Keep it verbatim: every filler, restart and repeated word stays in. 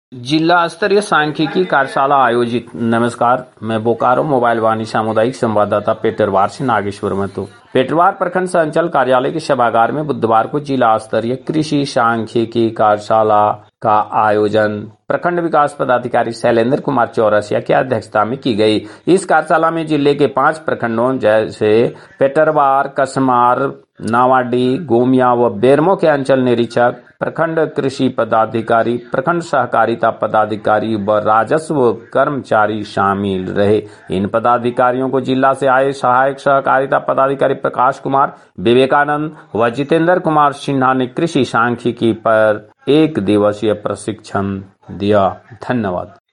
जिला स्तरीय सांख्यिकी कार्यशाला आयोजित। नमस्कार, मैं बोकारो मोबाइल वाणी सामुदायिक संवाददाता पेटरवार से नागेश्वर महतो। पेटरवार प्रखंड संचल कार्यालय के सभागार में बुधवार को जिला स्तरीय कृषि सांख्यिकी कार्यशाला का आयोजन प्रखंड विकास पदाधिकारी शैलेंद्र कुमार चौरसिया की अध्यक्षता में की गई। इस कार्यशाला में जिले के पांच प्रखंडों जैसे पेटरवार, कसमार, नावाडी, गोमिया व बेरमो के अंचल निरीक्षक, प्रखंड कृषि पदाधिकारी, प्रखंड सहकारिता पदाधिकारी व राजस्व कर्मचारी शामिल रहे। इन पदाधिकारियों को जिला से आए सहायक सहकारिता पदाधिकारी प्रकाश कुमार, विवेकानंद व जितेंद्र कुमार सिन्हा ने कृषि सांख्यिकी पर एक दिवसीय प्रशिक्षण दिया। धन्यवाद।